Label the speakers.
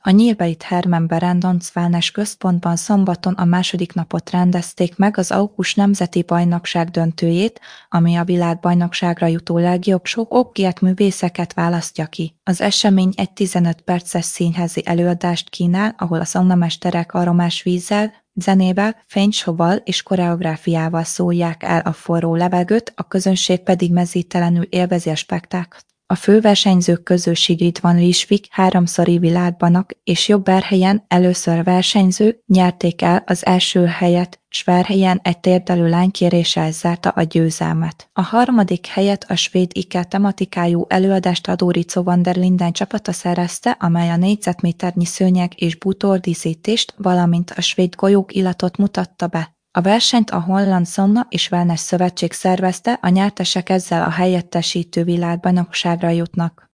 Speaker 1: A nyírbeit Hermann Brandons Wellness központban szombaton a második napot rendezték meg az AUKUS nemzeti bajnokság döntőjét, ami a világbajnokságra jutó legjobb sok művészeket választja ki. Az esemény egy 15 perces színházi előadást kínál, ahol a szaunamesterek aromás vízzel, zenével, fényshoval és koreográfiával szórják el a forró levegőt, a közönség pedig mezítelenül élvezi a spektáklt. A főversenyzők közül Sigrid van Rijswijk háromszori világbajnok és Jobberhelyen először versenyző nyerték el az első helyet, s Verhelyen egy térdelő lány kéréssel zárta a győzelmet. A harmadik helyet a svéd IKEA tematikájú előadást adó Ritso van der Linden csapata szerezte, amely a négyzetméternyi szőnyeg és bútordíszítést, valamint a svéd golyók illatot mutatta be. A versenyt a Holland Sauna és Wellness Szövetség szervezte, a nyertesek ezzel a helyettesítő világbajnokságra jutnak.